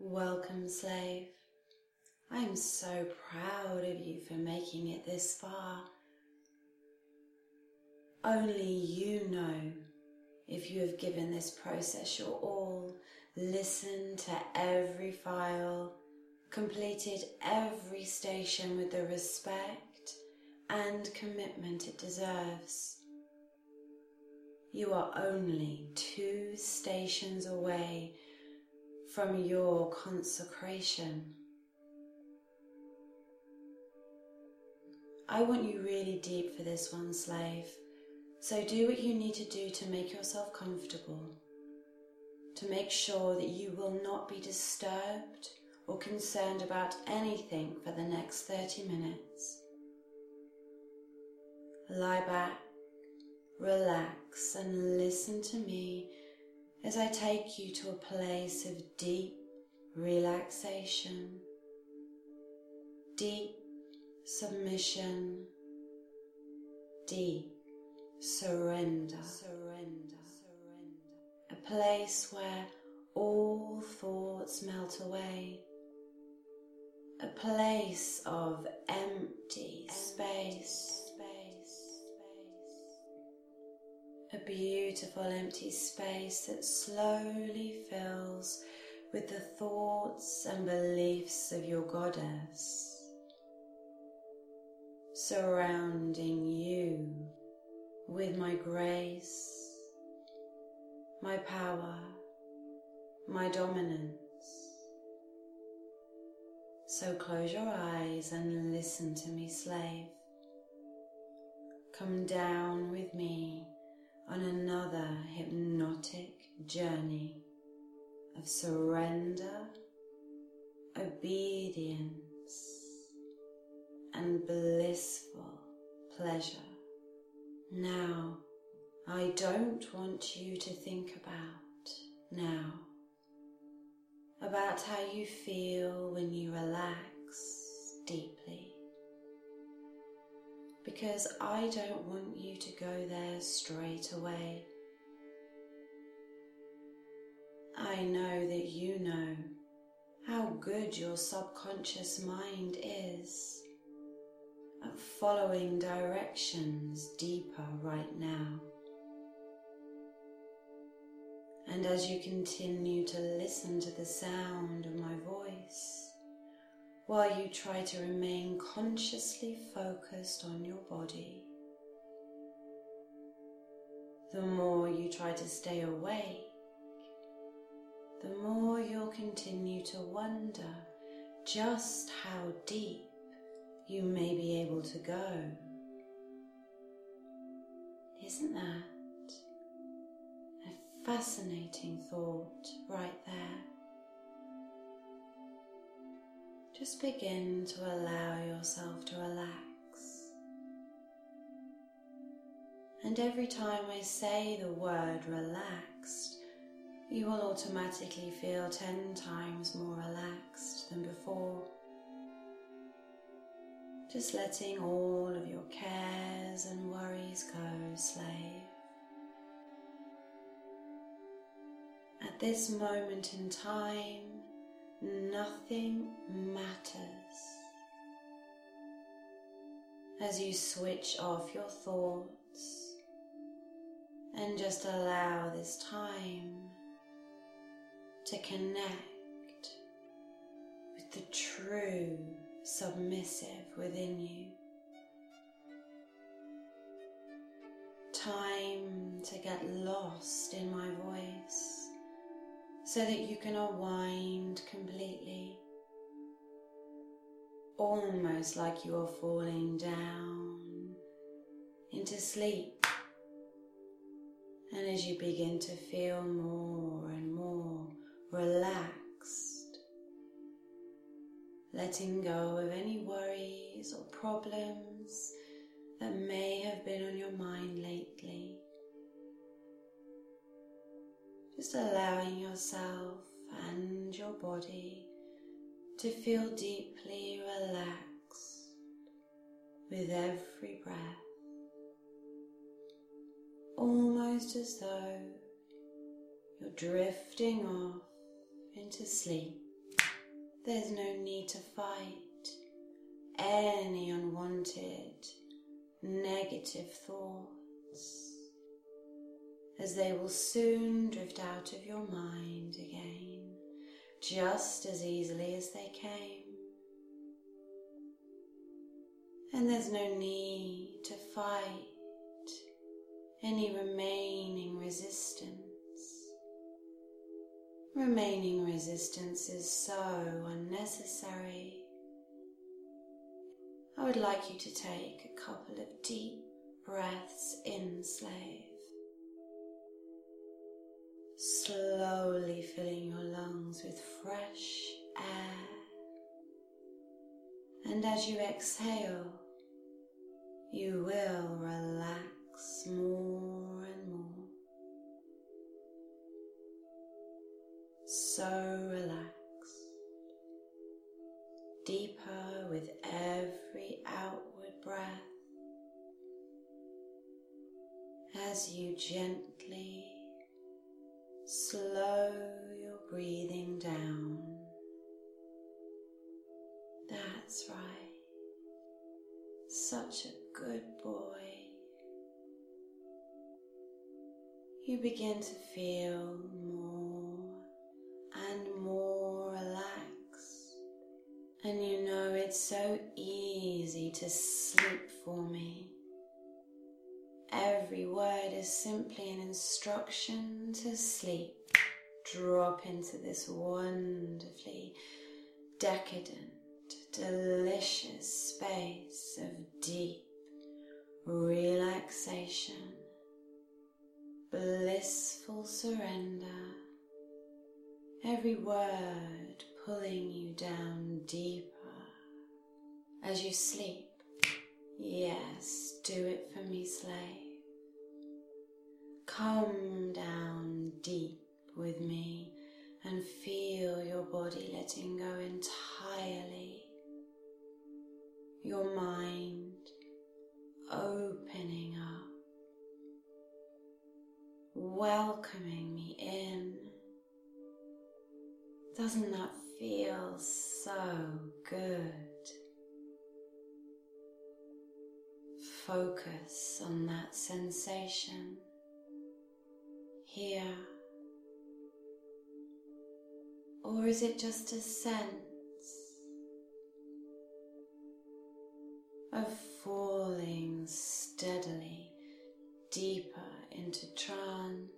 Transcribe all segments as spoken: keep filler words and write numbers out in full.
Welcome, slave. I am so proud of you for making it this far. Only you know if you have given this process your all, listened to every file, completed every station with the respect and commitment it deserves. You are only two stations away from your consecration. I want you really deep for this one, slave. So do what you need to do to make yourself comfortable, to make sure that you will not be disturbed or concerned about anything for the next thirty minutes. Lie back, relax, and listen to me as I take you to a place of deep relaxation, deep submission, deep surrender, surrender, surrender. A place where all thoughts melt away, a place of empty space. A beautiful empty space that slowly fills with the thoughts and beliefs of your goddess, surrounding you with my grace, my power, my dominance. So close your eyes and listen to me, slave. Come down with me on another hypnotic journey of surrender, obedience, and blissful pleasure. Now, I don't want you to think about now, about how you feel when you relax deeply. Because I don't want you to go there straight away. I know that you know how good your subconscious mind is at following directions deeper right now. And as you continue to listen to the sound of my voice, while you try to remain consciously focused on your body, the more you try to stay awake, the more you'll continue to wonder just how deep you may be able to go. Isn't that a fascinating thought right there? Just begin to allow yourself to relax. And every time I say the word relaxed, you will automatically feel ten times more relaxed than before. Just letting all of your cares and worries go, slave. At this moment in time, nothing matters. As you switch off your thoughts and just allow this time to connect with the true submissive within you. Time to get lost in my voice, so that you can unwind completely, almost like you are falling down into sleep. And as you begin to feel more and more relaxed, letting go of any worries or problems that may have been on your mind lately. Just allowing yourself and your body to feel deeply relaxed with every breath, almost as though you're drifting off into sleep. There's no need to fight any unwanted, negative thoughts, as they will soon drift out of your mind again, just as easily as they came. And there's no need to fight any remaining resistance. Remaining resistance is so unnecessary. I would like you to take a couple of deep breaths in, slave. Slowly filling your lungs with fresh air. And as you exhale, you will relax more and more. So relaxed, deeper with every outward breath, as you gently slow your breathing down. That's right, such a good boy. You begin to feel more and more relaxed, and you know it's so easy to sleep for me. Every word is simply an instruction to sleep. Drop into this wonderfully decadent, delicious space of deep relaxation, blissful surrender. Every word pulling you down deeper as you sleep. Yes, do it for me, slave. Come down deep with me and feel your body letting go entirely. Your mind opening up, welcoming me in. Doesn't that feel so good? Focus on that sensation here. Or is it just a sense of falling steadily deeper into trance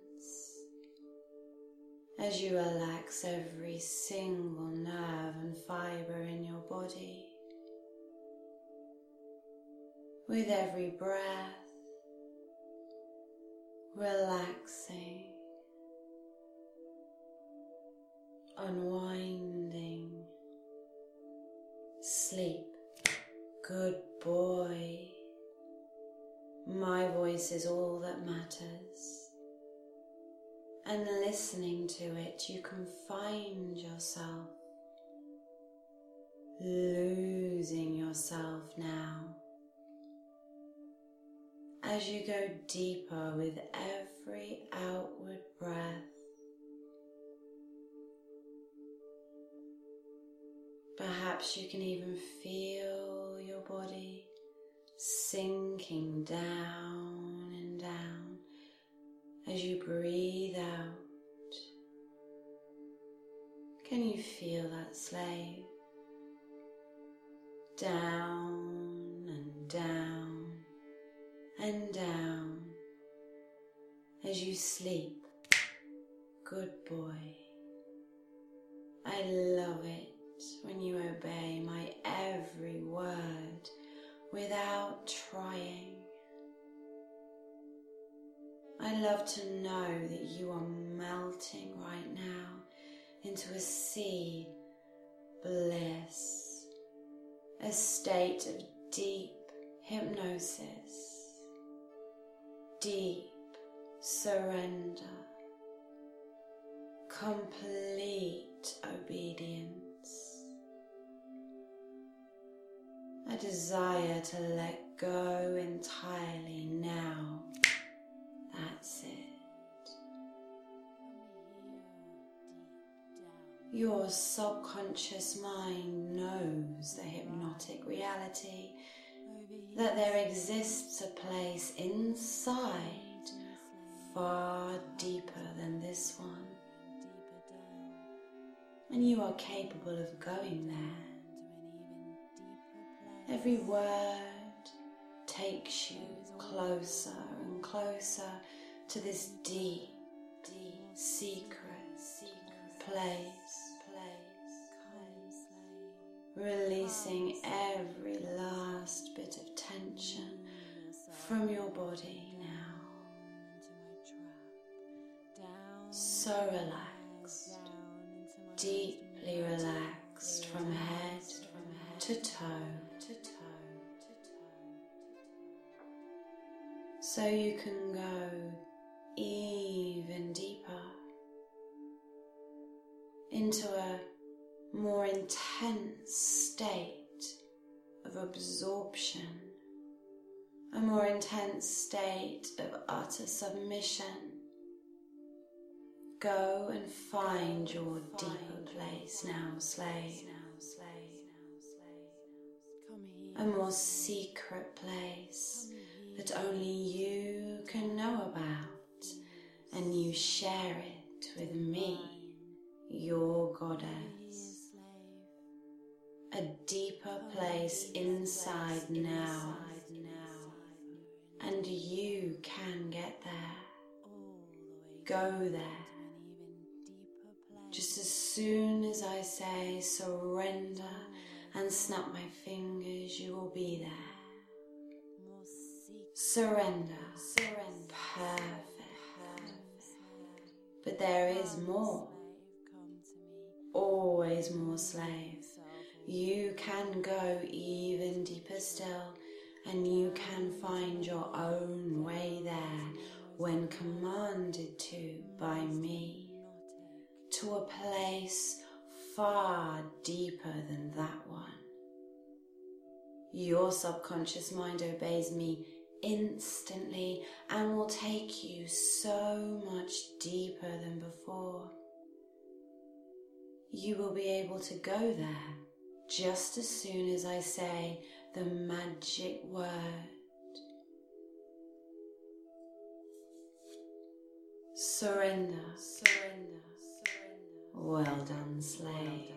as you relax every single nerve and fiber in your body? With every breath, relaxing, unwinding, sleep, good boy. My voice is all that matters, and listening to it, you can find yourself, losing yourself now, as you go deeper with every outward breath. Perhaps you can even feel your body sinking down and down as you breathe out. Can you feel that, slave? Down and down and down as you sleep. Good boy. I love it when you obey my every word without trying. I love to know that you are melting right now into a sea bliss, a state of deep hypnosis, deep surrender, complete obedience. A desire to let go entirely now. That's it. Your subconscious mind knows the hypnotic reality that there exists a place inside far deeper than this one, and you are capable of going there. Every word takes you closer and closer to this deep, deep, secret, secret place, place, releasing every last bit of tension from your body now. So relaxed, deeply relaxed from head to toe, to toe, to toe. So you can go even deeper into a more intense state of absorption, a more intense state of utter submission. Go and find your deeper place now, slave. A more secret place that only you can know about, and you share it with me, your goddess. A deeper place inside now, and you can get there. Go there. Just as soon as I say surrender and snap my fingers, you will be there. Surrender. Surrender. Perfect. But there is more. Always more, slave. You can go even deeper still, and you can find your own way there when commanded to by me, to a place far deeper than that one. Your subconscious mind obeys me instantly and will take you so much deeper than before. You will be able to go there just as soon as I say the magic word. Surrender. Surrender. Well done, slave.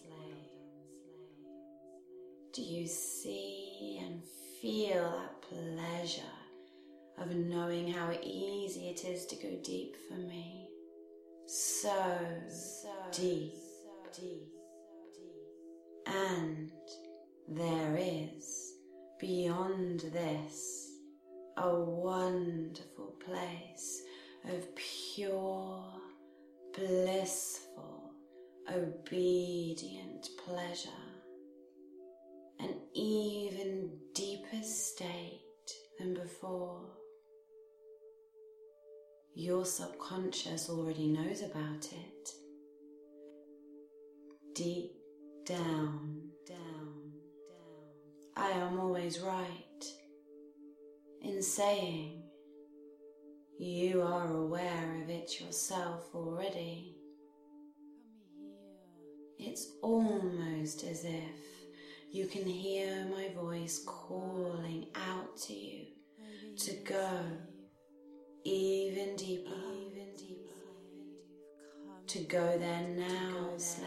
Do you see and feel that pleasure of knowing how easy it is to go deep for me? So, so deep, deep, deep. And there is, beyond this, a wonderful place of pure, blissful, obedient pleasure, an even deeper state than before. Your subconscious already knows about it. Deep down, down, down, I am always right in saying you are aware of it yourself already. It's almost as if you can hear my voice calling out to you to go even deeper, even deeper, to go there now, slave.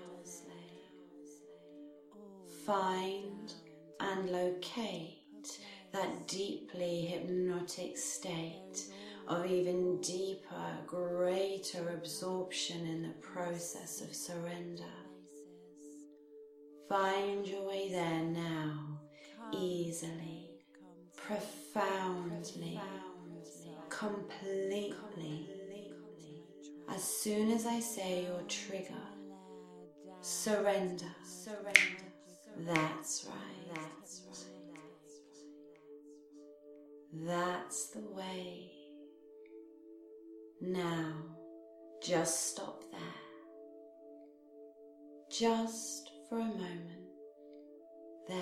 Find and locate that deeply hypnotic state of even deeper, greater absorption in the process of surrender. Find your way there now, easily, profoundly, completely. As soon as I say your trigger, surrender, surrender. That's right, that's right. That's the way. Now, just stop there. Just for a moment. There.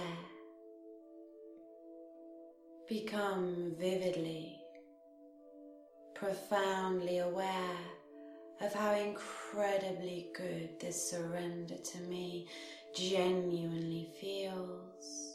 Become vividly, profoundly aware of of how incredibly good this surrender to me genuinely feels.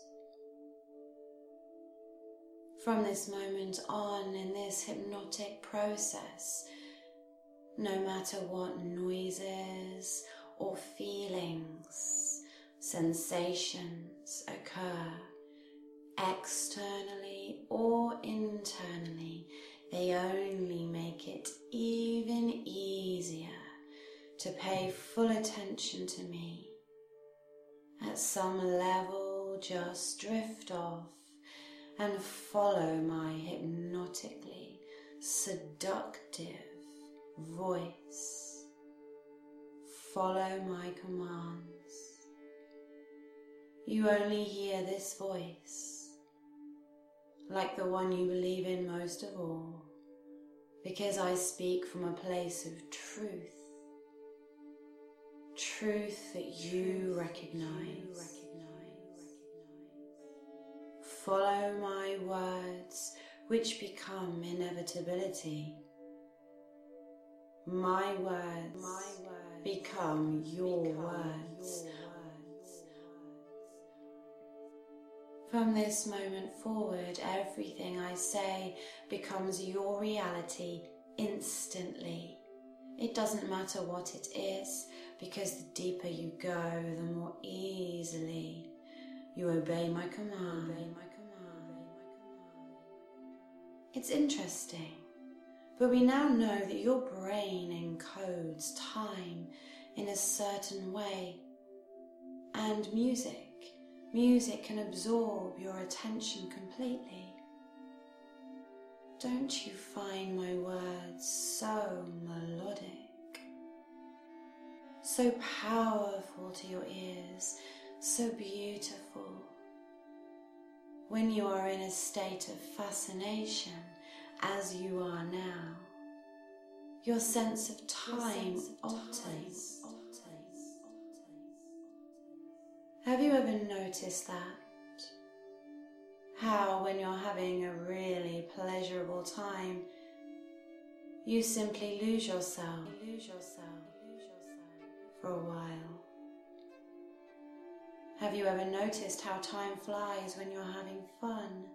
From this moment on in this hypnotic process, no matter what noises or feelings, sensations occur, externally or internally, they only make it even easier to pay full attention to me. At some level, just drift off and follow my hypnotically seductive voice. Follow my commands. You only hear this voice, like the one you believe in most of all, because I speak from a place of truth, truth that you recognize. Follow my words, which become inevitability. My words, my words become your become words. Your words. From this moment forward, everything I say becomes your reality instantly. It doesn't matter what it is, because the deeper you go, the more easily you obey my command. Obey my command. It's interesting, but we now know that your brain encodes time in a certain way, and music, music can absorb your attention completely. Don't you find my words so melodic, so powerful to your ears, so beautiful? When you are in a state of fascination, as you are now, your sense of time alters. Have you ever noticed that? How when you're having a really pleasurable time, you simply lose yourself, lose yourself for a while. Have you ever noticed how time flies when you're having fun?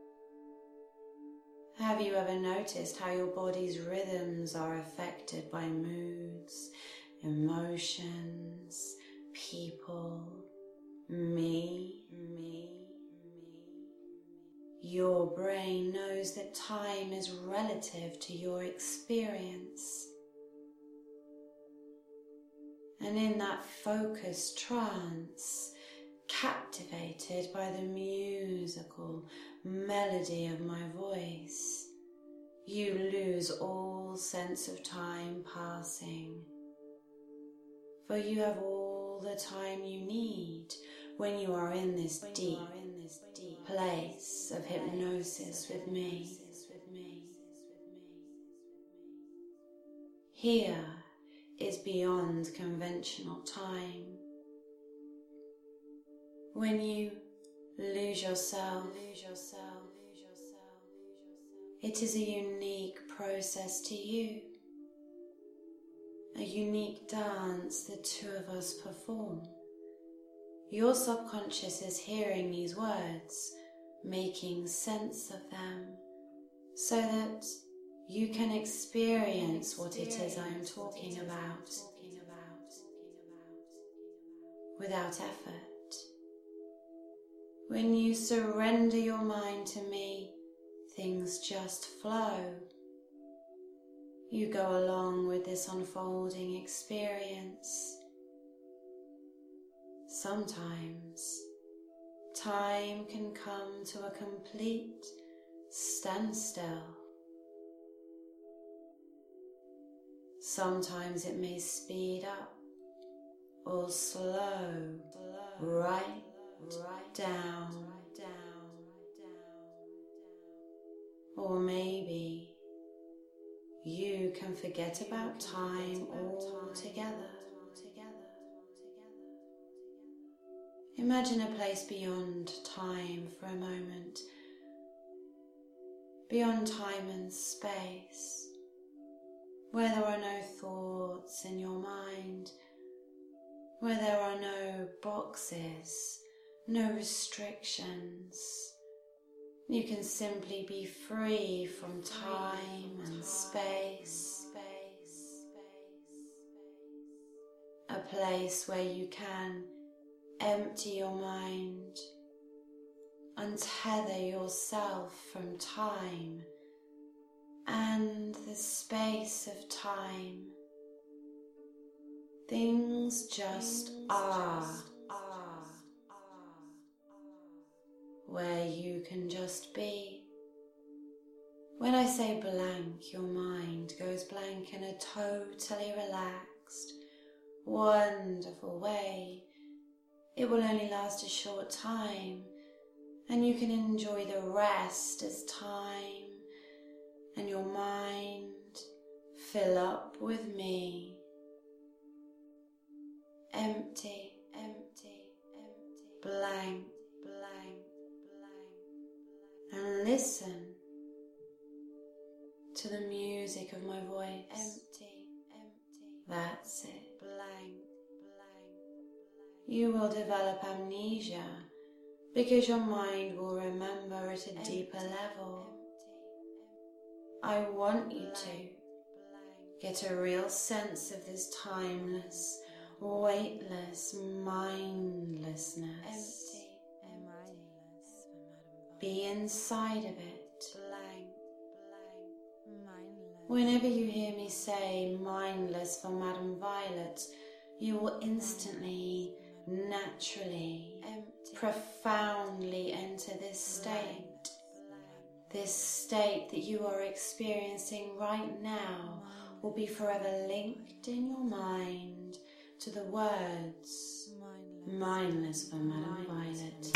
Have you ever noticed how your body's rhythms are affected by moods, emotions, people, me, me, me? Your brain knows that time is relative to your experience. And in that focused trance, captivated by the musical melody of my voice, you lose all sense of time passing, for you have all the time you need when you are in this deep place of hypnosis with me. Here is beyond conventional time. When you lose yourself, lose yourself, lose yourself, it is a unique process to you, a unique dance the two of us perform. Your subconscious is hearing these words, making sense of them, so that you can experience what it is I am talking about without effort. When you surrender your mind to me, things just flow. You go along with this unfolding experience. Sometimes time can come to a complete standstill. Sometimes it may speed up or slow right, right down, down, or maybe you can forget about time altogether. Imagine a place beyond time for a moment, beyond time and space, where there are no thoughts in your mind, where there are no boxes, no restrictions. You can simply be free from time and space, a place where you can empty your mind, untether yourself from time and the space of time. Things just are, are, where you can just be. When I say blank, your mind goes blank in a totally relaxed, wonderful way. It will only last a short time, and you can enjoy the rest as time and your mind fill up with me. Empty, empty, empty, blank, blank, blank, and listen to the music of my voice. Empty, empty, that's it, blank, blank. You will develop amnesia because your mind will remember at a empty, deeper level. Empty, empty. I want you blank, to blank. Get a real sense of this timeless, weightless mindlessness. Empty, empty. Be inside of it. Blank, blank. Mindless. Whenever you hear me say mindless for Madame Violet, you will instantly, naturally, empty, profoundly enter this state. This state that you are experiencing right now will be forever linked in your mind to the words mindless for Madame Violet.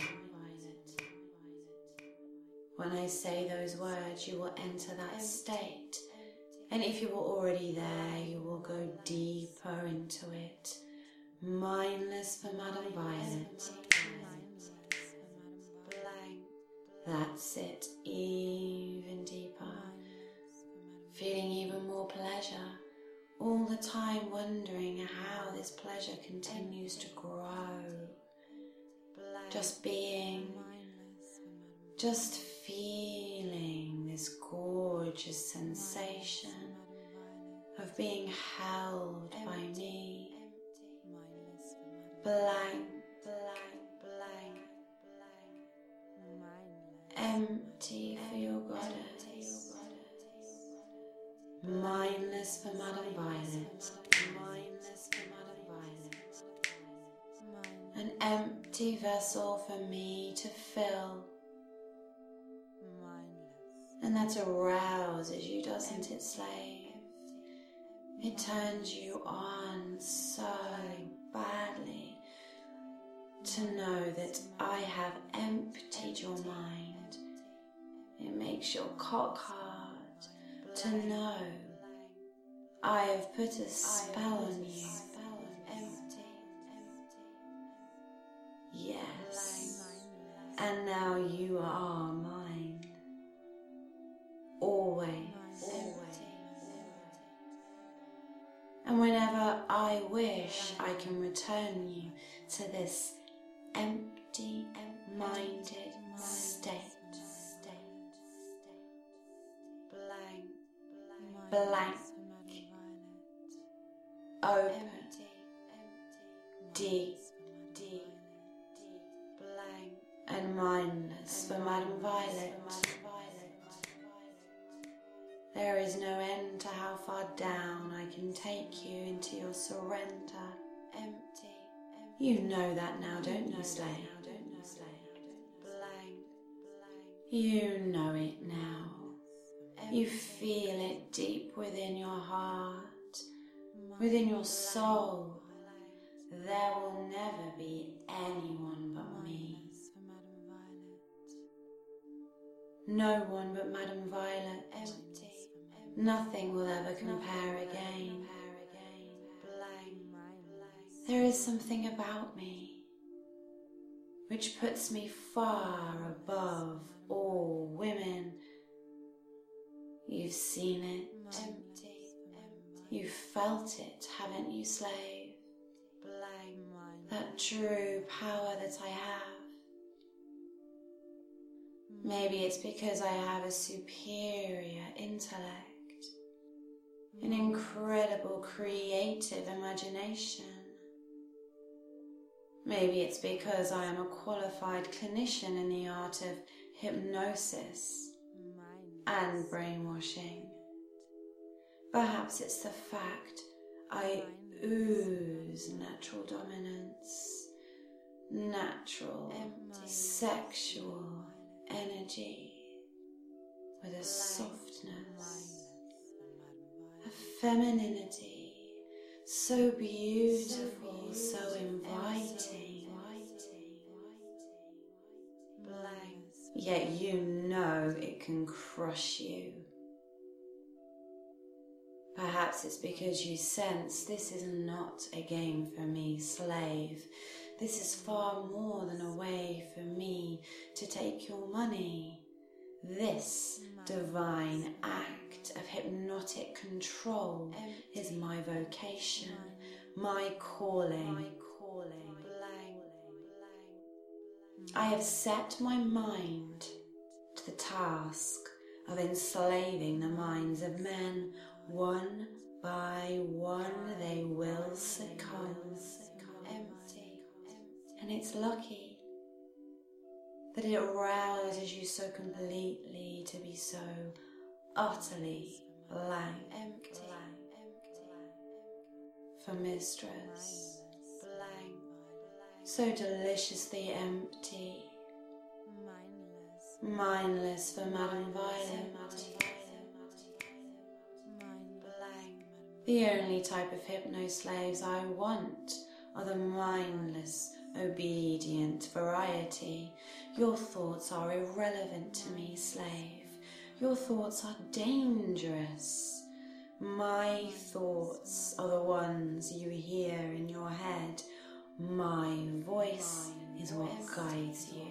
When I say those words, you will enter that state, and if you were already there, you will go deeper into it. Mindless for Madame Violet. That's it, even deeper. Feeling even more pleasure. All the time wondering how this pleasure continues to grow. Just being, just feeling this gorgeous sensation of being held by me. Blank, blank, blank, blank. Empty for your goddess. Mindless for Madame Violet. Mindless for Madame Violet. An empty vessel for me to fill. And that arouses you, doesn't it, slave? It turns you on so badly to know that I have emptied your mind. It makes your cock hard to know I have put a spell on you. Yes, and now you are mine. Always. And whenever I wish, I can return you to this empty-minded state. Blank, open, deep, deep, blank, and mindless for Madame Violet. There is no end to how far down I can take you into your surrender. Empty. You know that now, don't you, slave? Blank. You know it now. You feel it deep within your heart, within your soul. There will never be anyone but me. No one but Madame Violet. Empty. Nothing will ever compare again. There is something about me which puts me far above all women. You've seen it. You've felt it, haven't you, slave? That true power that I have. Maybe it's because I have a superior intellect, an incredible creative imagination. Maybe it's because I am a qualified clinician in the art of hypnosis and brainwashing. Perhaps it's the fact I ooze natural dominance, natural sexual energy with a softness, a femininity so beautiful, so inviting, yet you know it can crush you. Perhaps it's because you sense this is not a game for me, slave. This is far more than a way for me to take your money. This divine act of hypnotic control is my vocation, my calling. I have set my mind to the task of enslaving the minds of men. One by one they will succumb, empty, and it's lucky that it rouses you so completely to be so utterly blank, empty, for mistress, blank, so deliciously empty, mindless, mindless for Madame Violet. The only type of hypno-slaves I want are the mindless, obedient variety. Your thoughts are irrelevant to me, slave. Your thoughts are dangerous. My thoughts are the ones you hear in your head. My voice is what guides you.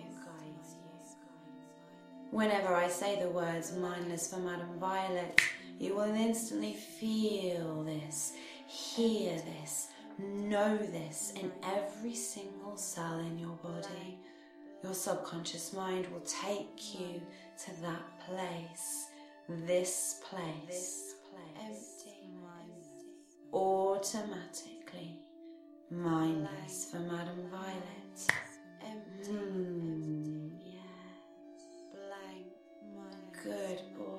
Whenever I say the words mindless for Madame Violet, you will instantly feel this, hear this, know this in every single cell in your body. Your subconscious mind will take you to that place, this place, empty, automatically, mindless for Madame Violet. Empty, mm, yes, blank, good boy.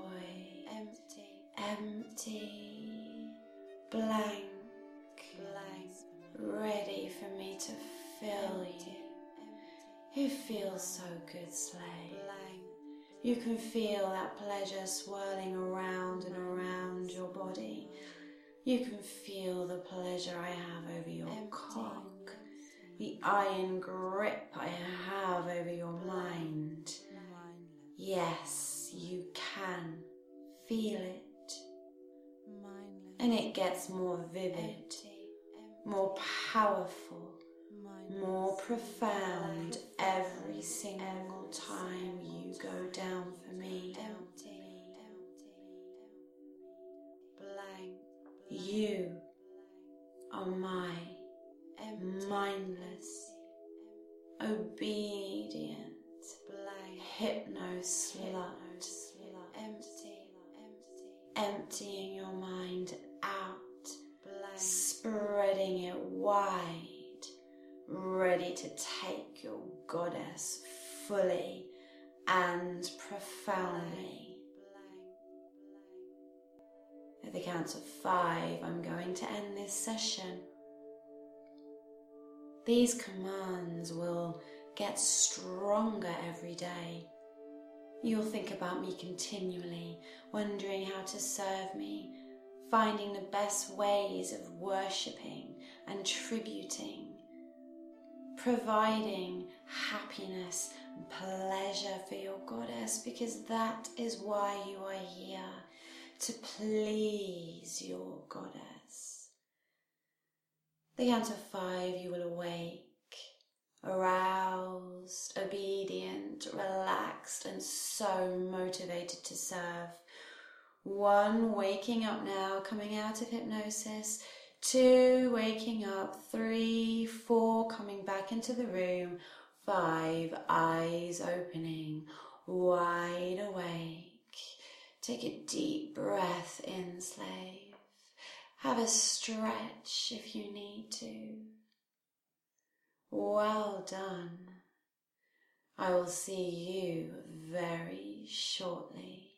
Empty, blank, blank, ready for me to fill you. You feel so good, slave. You can feel that pleasure swirling around and around your body. You can feel the pleasure I have over your cock, the iron grip I have over your mind. Yes, you can feel it. And it gets more vivid, more powerful, more profound every single time you go down for me. You are my mindless, obedient, hypno-slut, emptying your mind out, spreading it wide, ready to take your goddess fully and profoundly. At the count of five, I'm going to end this session. These commands will get stronger every day. You'll think about me continually, wondering how to serve me, finding the best ways of worshipping and tributing, providing happiness and pleasure for your goddess, because that is why you are here, to please your goddess. The count of five, you will awake, aroused, obedient, relaxed, and so motivated to serve. One, waking up now, coming out of hypnosis. Two, waking up. Three, four, coming back into the room. Five, eyes opening, wide awake. Take a deep breath in, slave. Have a stretch if you need to. Well done. I will see you very shortly.